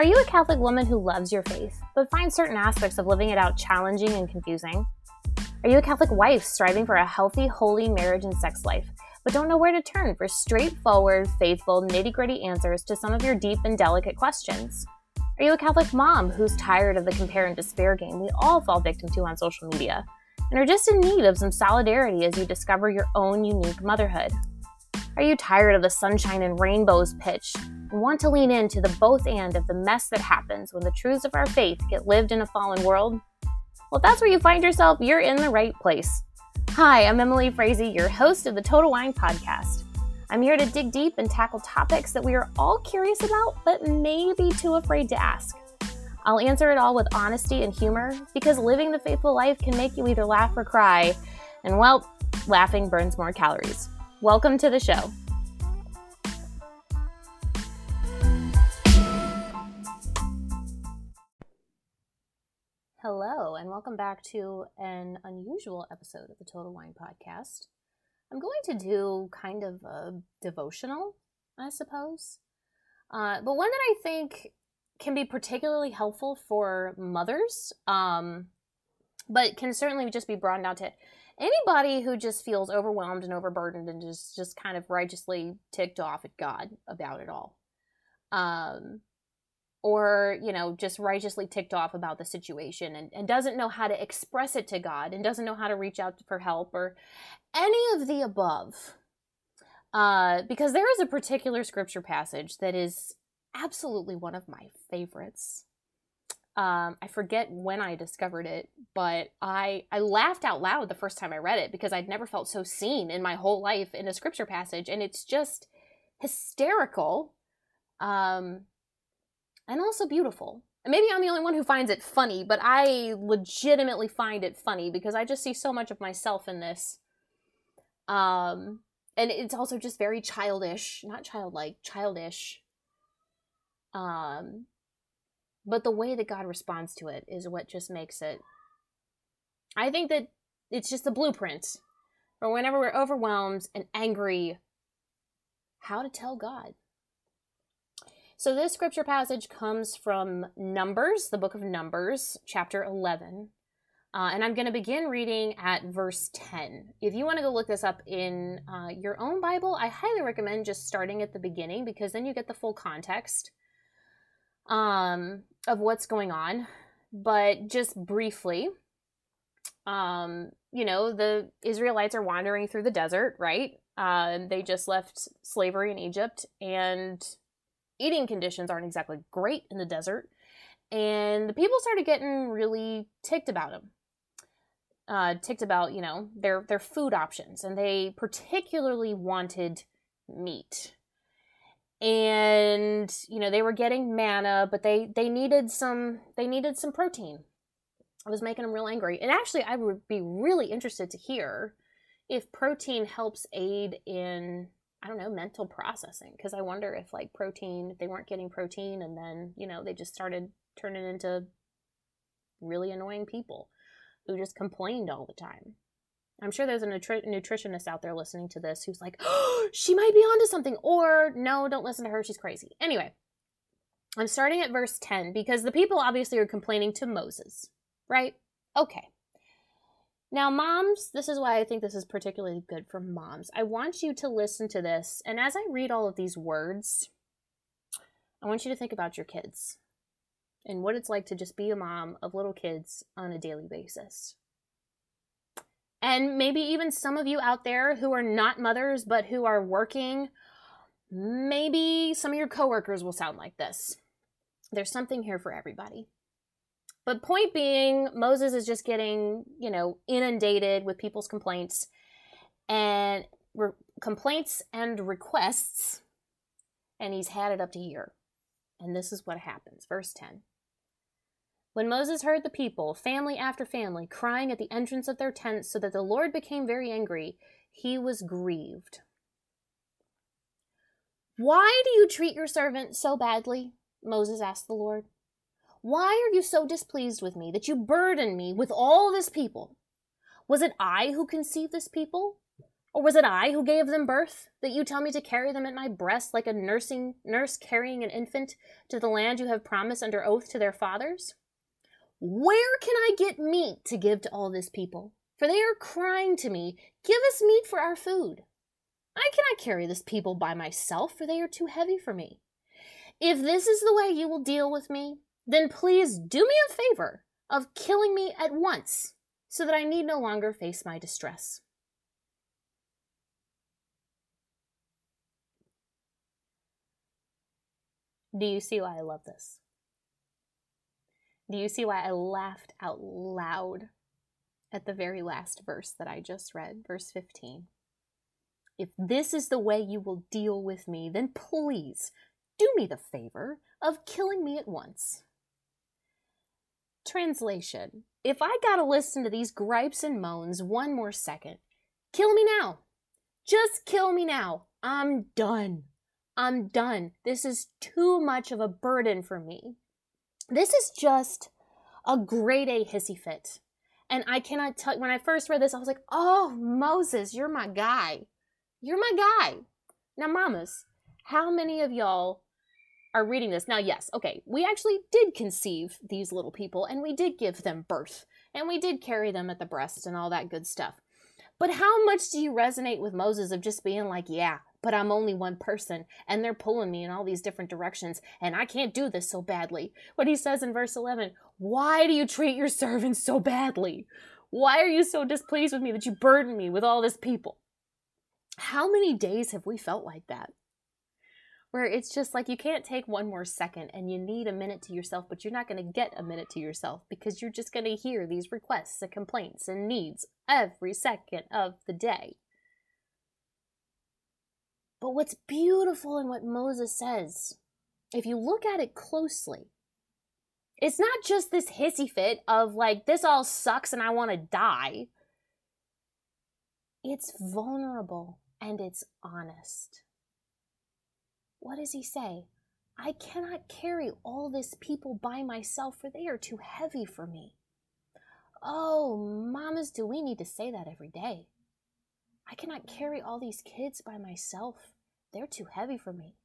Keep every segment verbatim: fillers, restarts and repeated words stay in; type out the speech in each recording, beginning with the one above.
Are you a Catholic woman who loves your faith, but finds certain aspects of living it out challenging and confusing? Are you a Catholic wife striving for a healthy, holy marriage and sex life, but don't know where to turn for straightforward, faithful, nitty-gritty answers to some of your deep and delicate questions? Are you a Catholic mom who's tired of the compare and despair game we all fall victim to on social media, and are just in need of some solidarity as you discover your own unique motherhood? Are you tired of the sunshine and rainbows pitch and want to lean into the both and of the mess that happens when the truths of our faith get lived in a fallen world? Well, if that's where you find yourself, you're in the right place. Hi, I'm Emily Frazee, your host of the Total Wine Podcast. I'm here to dig deep and tackle topics that we are all curious about, but maybe too afraid to ask. I'll answer it all with honesty and humor, because living the faithful life can make you either laugh or cry, and well, laughing burns more calories. Welcome to the show. Hello, and welcome back to an unusual episode of the Total Wine Podcast. I'm going to do kind of a devotional, I suppose, uh, but one that I think can be particularly helpful for mothers, um, but can certainly just be broadened out to anybody who just feels overwhelmed and overburdened and just, just kind of righteously ticked off at God about it all. Um, or, you know, just righteously ticked off about the situation and, and doesn't know how to express it to God and doesn't know how to reach out for help or any of the above. Uh, because there is a particular scripture passage that is absolutely one of my favorites. Um, I forget when I discovered it, but I, I laughed out loud the first time I read it because I'd never felt so seen in my whole life in a scripture passage. And it's just hysterical, um, and also beautiful. And maybe I'm the only one who finds it funny, but I legitimately find it funny because I just see so much of myself in this. Um, and it's also just very childish, not childlike, childish. Um, But the way that God responds to it is what just makes it, I think that it's just the blueprint for whenever we're overwhelmed and angry, how to tell God. So this scripture passage comes from Numbers, the book of Numbers, chapter eleven. Uh, and I'm going to begin reading at verse ten. If you want to go look this up in uh, your own Bible, I highly recommend just starting at the beginning because then you get the full context um of what's going on. But just briefly, um you know, the Israelites are wandering through the desert, right? Uh, they just left slavery in Egypt, and eating conditions aren't exactly great in the desert, and the people started getting really ticked about them. Uh, ticked about, you know, their their food options, and they particularly wanted meat. And, you know, they were getting manna, but they, they needed some, they needed some protein. It was making them real angry. And actually, I would be really interested to hear if protein helps aid in, I don't know, mental processing. Because I wonder if, like, protein, if they weren't getting protein and then, you know, they just started turning into really annoying people who just complained all the time. I'm sure there's a nutri- nutritionist out there listening to this who's like, oh, she might be onto something. Or, no, don't listen to her. She's crazy. Anyway, I'm starting at verse ten because the people obviously are complaining to Moses, right? Okay. Now, moms, this is why I think this is particularly good for moms. I want you to listen to this. And as I read all of these words, I want you to think about your kids and what it's like to just be a mom of little kids on a daily basis. And maybe even some of you out there who are not mothers, but who are working, maybe some of your coworkers will sound like this. There's something here for everybody. But point being, Moses is just getting, you know, inundated with people's complaints and re- complaints and requests, and he's had it up to here. And this is what happens. Verse ten. When Moses heard the people, family after family, crying at the entrance of their tents so that the Lord became very angry, he was grieved. Why do you treat your servant so badly? Moses asked the Lord. Why are you so displeased with me that you burden me with all this people? Was it I who conceived this people? Or was it I who gave them birth, that you tell me to carry them at my breast like a nursing nurse carrying an infant to the land you have promised under oath to their fathers? Where can I get meat to give to all this people? For they are crying to me, give us meat for our food. I cannot carry this people by myself, for they are too heavy for me. If this is the way you will deal with me, then please do me a favor of killing me at once, so that I need no longer face my distress. Do you see why I love this? Do you see why I laughed out loud at the very last verse that I just read, verse fifteen? If this is the way you will deal with me, then please do me the favor of killing me at once. Translation: if I gotta listen to these gripes and moans one more second, kill me now. Just kill me now. I'm done. I'm done. This is too much of a burden for me. This is just a grade A hissy fit. And I cannot tell, when I first read this, I was like, oh, Moses, you're my guy. You're my guy. Now, mamas, how many of y'all are reading this? Now, yes, okay, we actually did conceive these little people, and we did give them birth, and we did carry them at the breast and all that good stuff. But how much do you resonate with Moses of just being like, yeah, but I'm only one person, and they're pulling me in all these different directions, and I can't do this so badly. What he says in verse eleven, why do you treat your servants so badly? Why are you so displeased with me that you burden me with all this people? How many days have we felt like that? Where it's just like you can't take one more second and you need a minute to yourself, but you're not going to get a minute to yourself because you're just going to hear these requests and complaints and needs every second of the day. But what's beautiful in what Moses says, if you look at it closely, it's not just this hissy fit of like, this all sucks and I want to die. It's vulnerable and it's honest. What does he say? I cannot carry all this people by myself, for they are too heavy for me. Oh, mamas, do we need to say that every day? I cannot carry all these kids by myself. They're too heavy for me.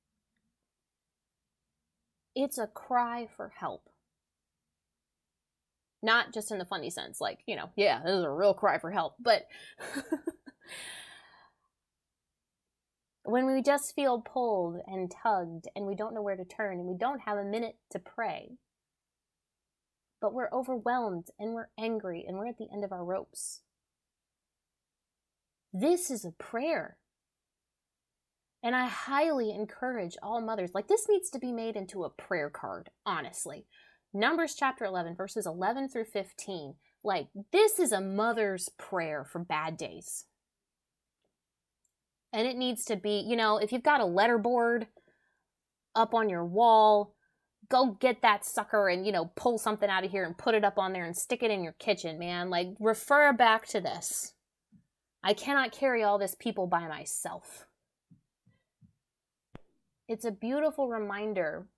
It's a cry for help. Not just in the funny sense, like, you know, yeah, this is a real cry for help, but when we just feel pulled and tugged and we don't know where to turn and we don't have a minute to pray, but we're overwhelmed and we're angry and we're at the end of our ropes. This is a prayer. And I highly encourage all mothers, like this needs to be made into a prayer card, honestly. Numbers chapter eleven, verses eleven through fifteen. Like, this is a mother's prayer for bad days. And it needs to be, you know, if you've got a letterboard up on your wall, go get that sucker and, you know, pull something out of here and put it up on there and stick it in your kitchen, man. Like, refer back to this. I cannot carry all this people by myself. It's a beautiful reminder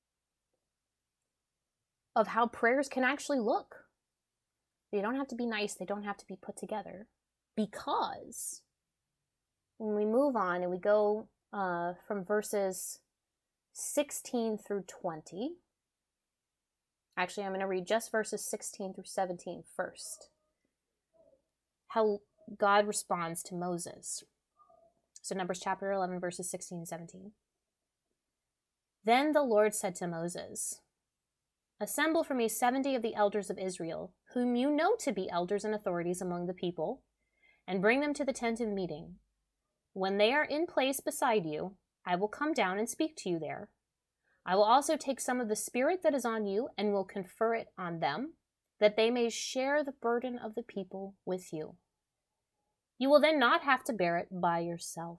of how prayers can actually look. They don't have to be nice. They don't have to be put together. Because when we move on and we go uh, from verses sixteen through twenty, actually I'm going to read just verses sixteen through seventeen first. How God responds to Moses. So Numbers chapter eleven, verses sixteen and seventeen. Then the Lord said to Moses, assemble for me seventy of the elders of Israel, whom you know to be elders and authorities among the people, and bring them to the tent of meeting. When they are in place beside you, I will come down and speak to you there. I will also take some of the Spirit that is on you and will confer it on them, that they may share the burden of the people with you. You will then not have to bear it by yourself.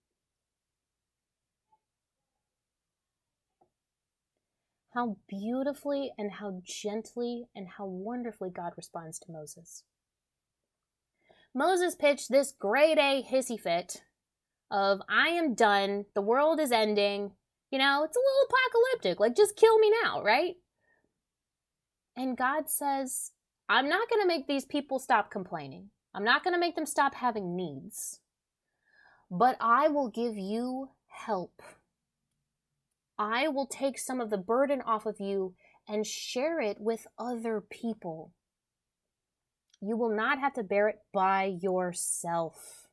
How beautifully and how gently and how wonderfully God responds to Moses. Moses pitched this grade A hissy fit of, I am done, the world is ending, you know, it's a little apocalyptic, like just kill me now, right? And God says, I'm not going to make these people stop complaining. I'm not going to make them stop having needs. but I will give you help. I will take some of the burden off of you and share it with other people. You will not have to bear it by yourself.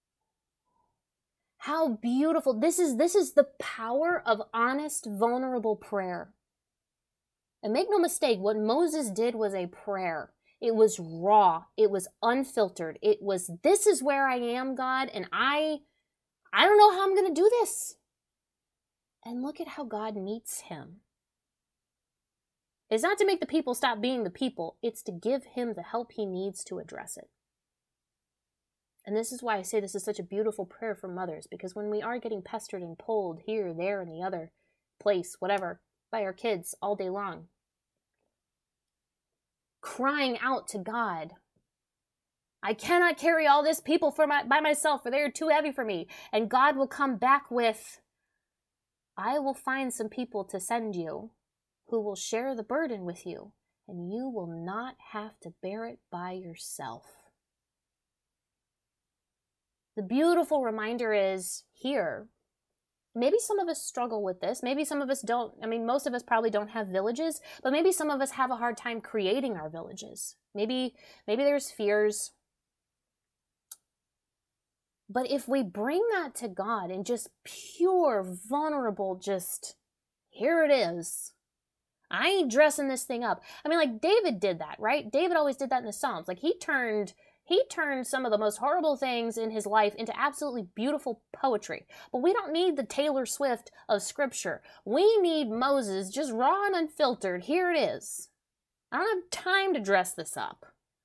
How beautiful. This is, this is the power of honest, vulnerable prayer. And make no mistake, what Moses did was a prayer. It was raw. It was unfiltered. It was, this is where I am, God, and I, I don't know how I'm going to do this. And look at how God meets him. It's not to make the people stop being the people. It's to give him the help he needs to address it. And this is why I say this is such a beautiful prayer for mothers, because when we are getting pestered and pulled here, there, and the other place, whatever, by our kids all day long, crying out to God, I cannot carry all this people for my, by myself, for they are too heavy for me. And God will come back with, I will find some people to send you who will share the burden with you, and you will not have to bear it by yourself. The beautiful reminder is here. Maybe some of us struggle with this. Maybe some of us don't. I mean, most of us probably don't have villages, but maybe some of us have a hard time creating our villages. Maybe, maybe there's fears. But if we bring that to God in just pure, vulnerable, just, here it is. I ain't dressing this thing up. I mean, like David did that, right? David always did that in the Psalms. Like he turned, he turned some of the most horrible things in his life into absolutely beautiful poetry. But we don't need the Taylor Swift of Scripture. We need Moses, just raw and unfiltered. Here it is. I don't have time to dress this up.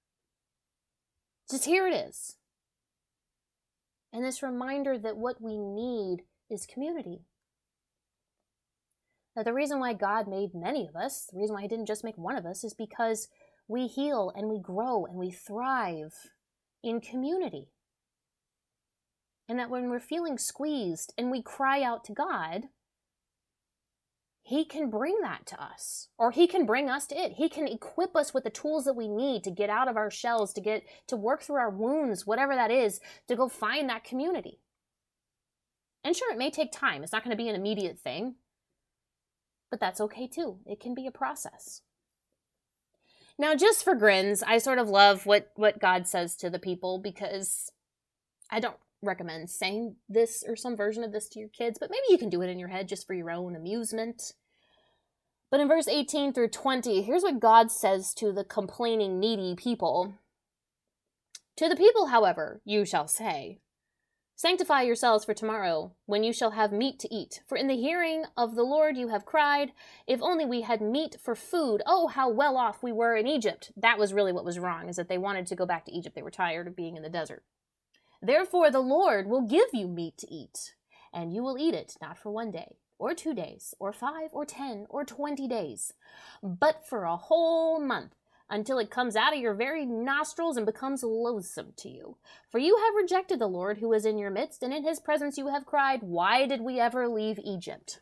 Just here it is. And this reminder that what we need is community. Now, the reason why God made many of us, the reason why he didn't just make one of us, is because we heal and we grow and we thrive in community. And that when we're feeling squeezed and we cry out to God, he can bring that to us, or he can bring us to it. He can equip us with the tools that we need to get out of our shells, to get to work through our wounds, whatever that is, to go find that community. And sure, it may take time. It's not going to be an immediate thing. But that's okay too. It can be a process. Now, just for grins, I sort of love what, what God says to the people, because I don't recommend saying this or some version of this to your kids, but maybe you can do it in your head just for your own amusement. But in verse eighteen through twenty, here's what God says to the complaining, needy people. To the people, however, you shall say, sanctify yourselves for tomorrow, when you shall have meat to eat. For in the hearing of the Lord you have cried, if only we had meat for food. Oh, how well off we were in Egypt. That was really what was wrong, is that they wanted to go back to Egypt. They were tired of being in the desert. Therefore the Lord will give you meat to eat, and you will eat it, not for one day, or two days, or five, or ten, or twenty days, but for a whole month, until it comes out of your very nostrils and becomes loathsome to you. For you have rejected the Lord who is in your midst, and in his presence you have cried, why did we ever leave Egypt?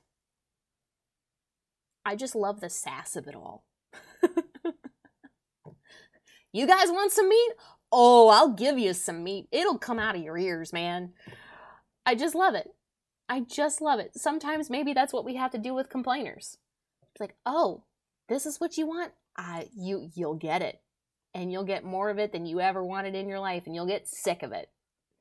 I just love the sass of it all. You guys want some meat? Oh, I'll give you some meat. It'll come out of your ears, man. I just love it. I just love it. Sometimes maybe that's what we have to do with complainers. It's like, oh, this is what you want? I, you, you'll get it. And you'll get more of it than you ever wanted in your life, and you'll get sick of it.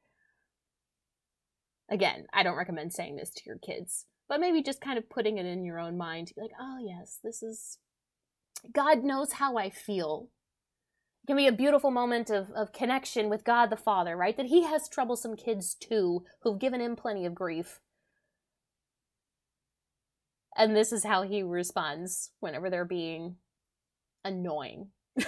Again, I don't recommend saying this to your kids, but maybe just kind of putting it in your own mind to be like, oh yes, this is, God knows how I feel. It can be a beautiful moment of, of connection with God the Father, right? That he has troublesome kids too, who've given him plenty of grief. And this is how he responds whenever they're being annoying.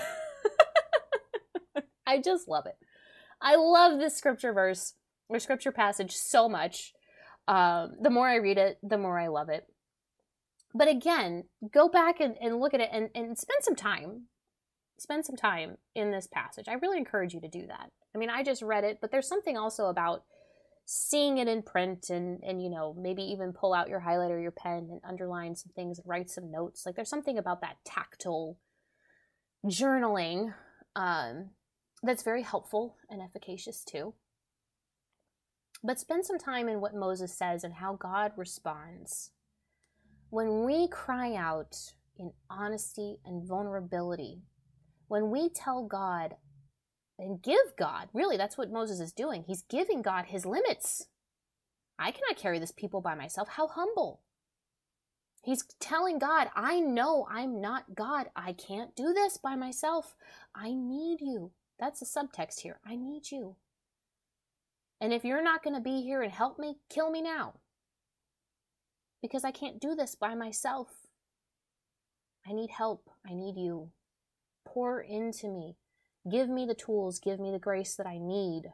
I just love it. I love this scripture verse or scripture passage so much. Um, the more I read it, the more I love it. But again, go back and, and look at it and, and spend some time. Spend some time in this passage. I really encourage you to do that. I mean, I just read it, but there's something also about seeing it in print and, and, you know, maybe even pull out your highlighter, your pen, and underline some things and write some notes. Like, there's something about that tactile journaling um, that's very helpful and efficacious too. But spend some time in what Moses says and how God responds. When we cry out in honesty and vulnerability, when we tell God and give God, really that's what Moses is doing. He's giving God his limits. I cannot carry this people by myself. How humble. He's telling God, I know I'm not God. I can't do this by myself. I need you. That's the subtext here. I need you. And if you're not going to be here and help me, kill me now. Because I can't do this by myself. I need help. I need you. Pour into me. Give me the tools. Give me the grace that I need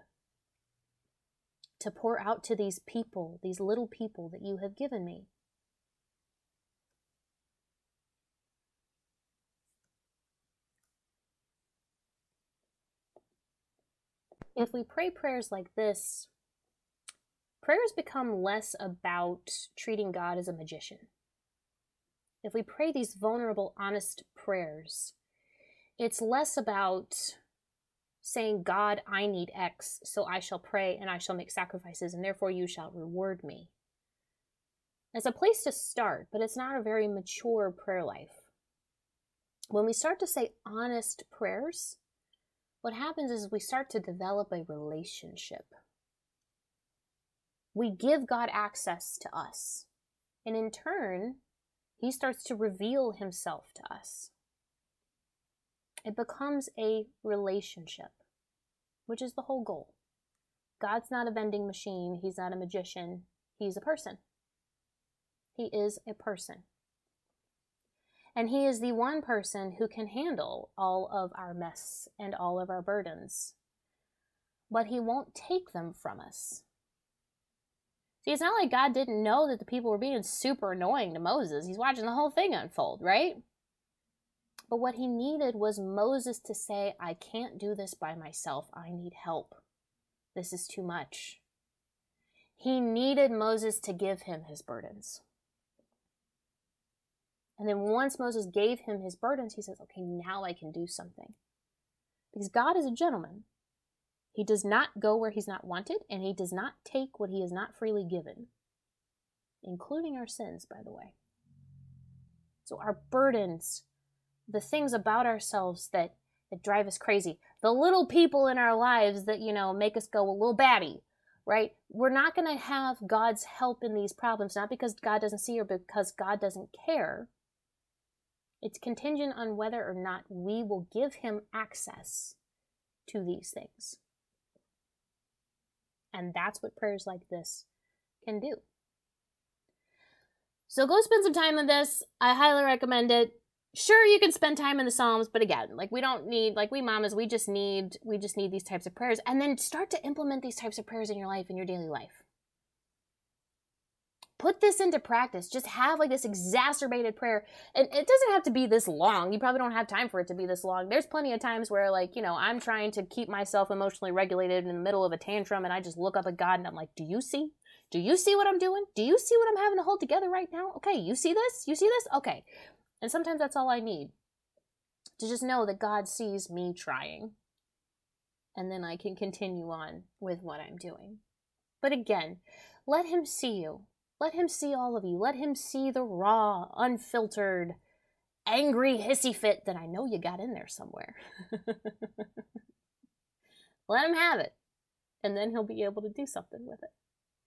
to pour out to these people, these little people that you have given me. If we pray prayers like this, prayers become less about treating God as a magician. If we pray these vulnerable, honest prayers, it's less about saying, God, I need X, so I shall pray and I shall make sacrifices, and therefore you shall reward me. It's a place to start, but it's not a very mature prayer life. When we start to say honest prayers, what happens is we start to develop a relationship. We give God access to us, and in turn, he starts to reveal himself to us. It becomes a relationship, which is the whole goal. God's not a vending machine. He's not a magician. He's a person. He is a person. And he is the one person who can handle all of our mess and all of our burdens. But he won't take them from us. See, it's not like God didn't know that the people were being super annoying to Moses. He's watching the whole thing unfold, right? But what he needed was Moses to say, I can't do this by myself. I need help. This is too much. He needed Moses to give him his burdens. And then once Moses gave him his burdens, he says, okay, now I can do something. Because God is a gentleman. He does not go where he's not wanted, and he does not take what he is not freely given, including our sins, by the way. So our burdens, the things about ourselves that, that drive us crazy, the little people in our lives that, you know, make us go a little batty, right? We're not going to have God's help in these problems, not because God doesn't see or because God doesn't care. It's contingent on whether or not we will give him access to these things. And that's what prayers like this can do. So go spend some time on this. I highly recommend it. Sure, you can spend time in the Psalms, but again, like we don't need, like we mamas, we just need, we just need these types of prayers. And then start to implement these types of prayers in your life, in your daily life. Put this into practice. Just have like this exacerbated prayer. And it doesn't have to be this long. You probably don't have time for it to be this long. There's plenty of times where like, you know, I'm trying to keep myself emotionally regulated in the middle of a tantrum and I just look up at God and I'm like, do you see? Do you see what I'm doing? Do you see what I'm having to hold together right now? Okay, you see this? You see this? Okay. And sometimes that's all I need. To just know that God sees me trying. And then I can continue on with what I'm doing. But again, let him see you. Let him see all of you. Let him see the raw, unfiltered, angry hissy fit that I know you got in there somewhere. Let him have it. And then he'll be able to do something with it.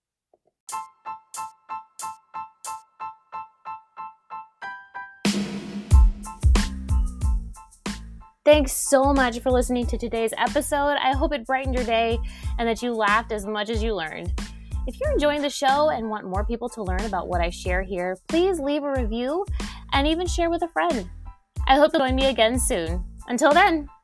Thanks so much for listening to today's episode. I hope it brightened your day and that you laughed as much as you learned. If you're enjoying the show and want more people to learn about what I share here, please leave a review and even share with a friend. I hope you'll join me again soon. Until then.